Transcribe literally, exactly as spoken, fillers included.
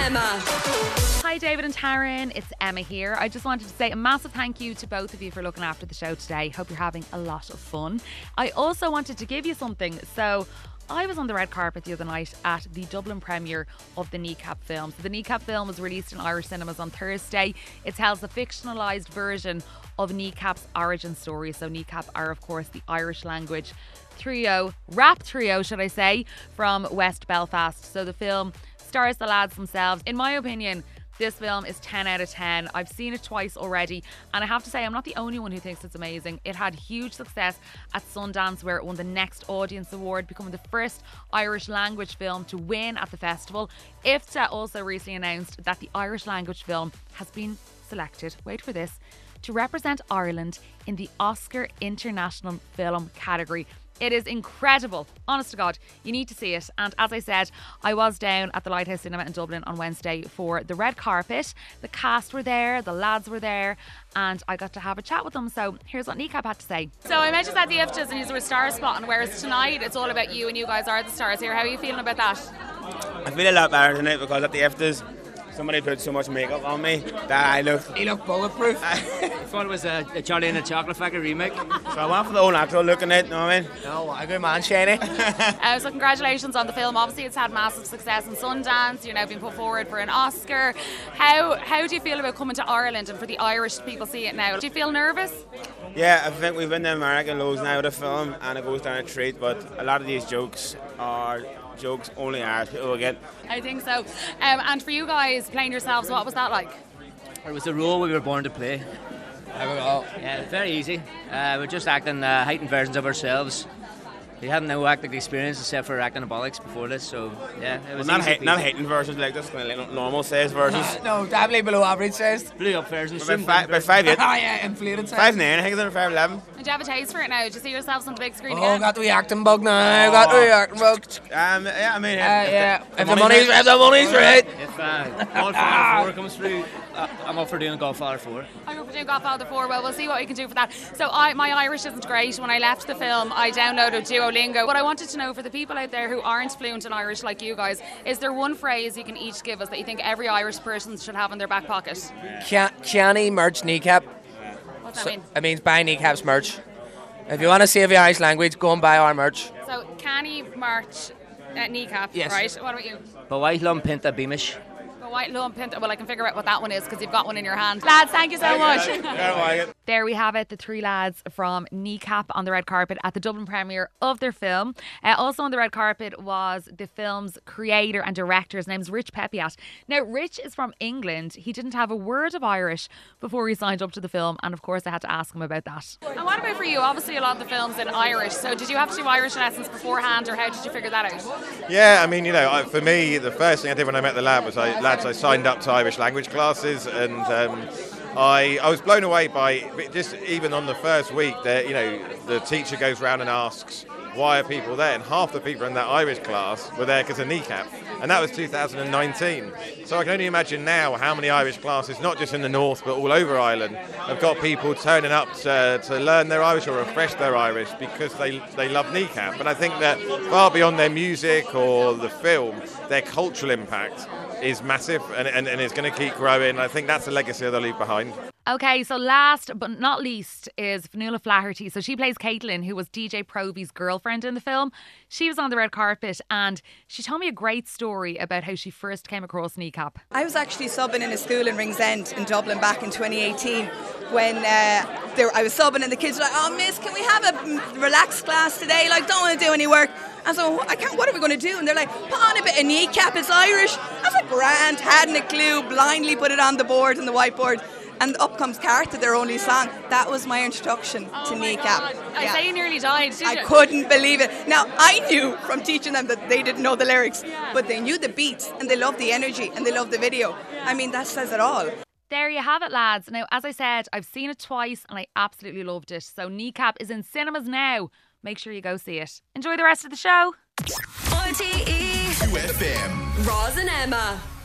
Emma. Hi David and Taryn, it's Emma here. I just wanted to say a massive thank you to both of you for looking after the show today. Hope you're having a lot of fun. I also wanted to give you something. So I was on the red carpet the other night at the Dublin premiere of the Kneecap film. So the Kneecap film was released in Irish cinemas on Thursday. It tells the fictionalised version of Kneecap's origin story. So Kneecap are of course the Irish language trio, rap trio should I say, from West Belfast. So the film stars the lads themselves. In my opinion, this film is ten out of ten. I've seen it twice already, and I have to say I'm not the only one who thinks it's amazing. It had huge success at Sundance, where it won the Next Audience Award, becoming the first Irish language film to win at the festival. I F T A also recently announced that the Irish language film has been selected, wait for this, to represent Ireland in the Oscar International Film category. It is incredible. Honest to God, you need to see it. And as I said, I was down at the Lighthouse Cinema in Dublin on Wednesday for the red carpet. The cast were there, the lads were there, and I got to have a chat with them. So here's what Kneecap had to say. So I met you at the I F T As and you were star spotting, whereas tonight it's all about you and you guys are the stars here. How are you feeling about that? I feel a lot better tonight because at the I F T As somebody put so much makeup on me that I look... You look bulletproof. I thought it was a, a Charlie and the Chocolate Factory remake. So I went for the whole natural look in it, you know what I mean? No, what a good man, Shane. uh, so congratulations on the film. Obviously it's had massive success in Sundance. You're now being put forward for an Oscar. How how do you feel about coming to Ireland and for the Irish people see it now? Do you feel nervous? Yeah, I think we've been to America loads now with the film and it goes down a treat, but a lot of these jokes are... jokes only Irish people will get. I think so. Um, and for you guys playing yourselves, what was that like? It was the role we were born to play. There we go. Yeah, very easy. Uh, we're just acting uh, heightened versions of ourselves. We had no acting experience except for acting abolics before this, so yeah, it was well, not, easy ha- not heightened versions like this, kind of like normal size versions. No, definitely below average size. Blew up versions. About five, about five eight. Oh yeah, inflated size. Five nine, I think it's under five eleven. Do you have a taste for it now? Do you see yourselves on the big screen oh, again? got the acting bug now. Oh. Got the acting bug. Um, yeah, I mean, if, uh, if yeah. The, if the money's right, if the money's right. If uh, Godfather four comes through, uh, I'm up for doing Godfather four. I'm up for doing Godfather four. Well, we'll see what we can do for that. So, I, my Irish isn't great. When I left the film, I downloaded Duolingo. But I wanted to know, for the people out there who aren't fluent in Irish like you guys, is there one phrase you can each give us that you think every Irish person should have in their back pocket? Ciani merch kneecap. What's that so, mean? It means buy Kneecap's merch. If you want to save your Irish language, go and buy our merch. So, Canny merch at Kneecap, yes. Right? What about you? Bawaitlum Pinta Beamish. White lump pinta. Well, I can figure out what that one is because you've got one in your hand. Lads, thank you so much. There we have it, the three lads from Kneecap on the red carpet at the Dublin premiere of their film. Uh, also on the red carpet was the film's creator and director. His name's Rich Pepiat. Now, Rich is from England. He didn't have a word of Irish before he signed up to the film, and of course I had to ask him about that. And what about for you? Obviously a lot of the film's in Irish, so did you have to do Irish lessons beforehand, or how did you figure that out? Yeah, I mean, you know, I, for me, the first thing I did when I met the lad was I, lads, I signed up to Irish language classes, and um, I I was blown away by just even on the first week that, you know, the teacher goes round and asks, why are people there? And half the people in that Irish class were there because of Kneecap. And that was two thousand nineteen. So I can only imagine now how many Irish classes, not just in the north, but all over Ireland, have got people turning up to, to learn their Irish or refresh their Irish because they, they love Kneecap. And I think that far beyond their music or the film, their cultural impact is massive and, and, and is going to keep growing. I think that's the legacy they'll leave behind. Okay, so last but not least is Fionnuala Flaherty. So she plays Caitlin, who was D J Provy's girlfriend in the film. She was on the red carpet and she told me a great story about how she first came across Kneecap. I was actually subbing in a school in Ringsend in Dublin back in twenty eighteen when uh, there, I was subbing and the kids were like, oh miss, can we have a relaxed class today? Like, don't want to do any work. And so I can't, what are we going to do? And they're like, put on a bit of Kneecap, it's Irish. I was like, grand, hadn't a clue, blindly put it on the board and the whiteboard. And up comes Carta, their only song. That was my introduction oh to my Kneecap. God. I yeah. say you nearly died, did I you? couldn't believe it. Now, I knew from teaching them that they didn't know the lyrics, yeah. but they knew the beats and they loved the energy and they loved the video. Yeah. I mean, that says it all. There you have it, lads. Now, as I said, I've seen it twice and I absolutely loved it. So Kneecap is in cinemas now. Make sure you go see it. Enjoy the rest of the show. R T E two F M. Roz and Emma.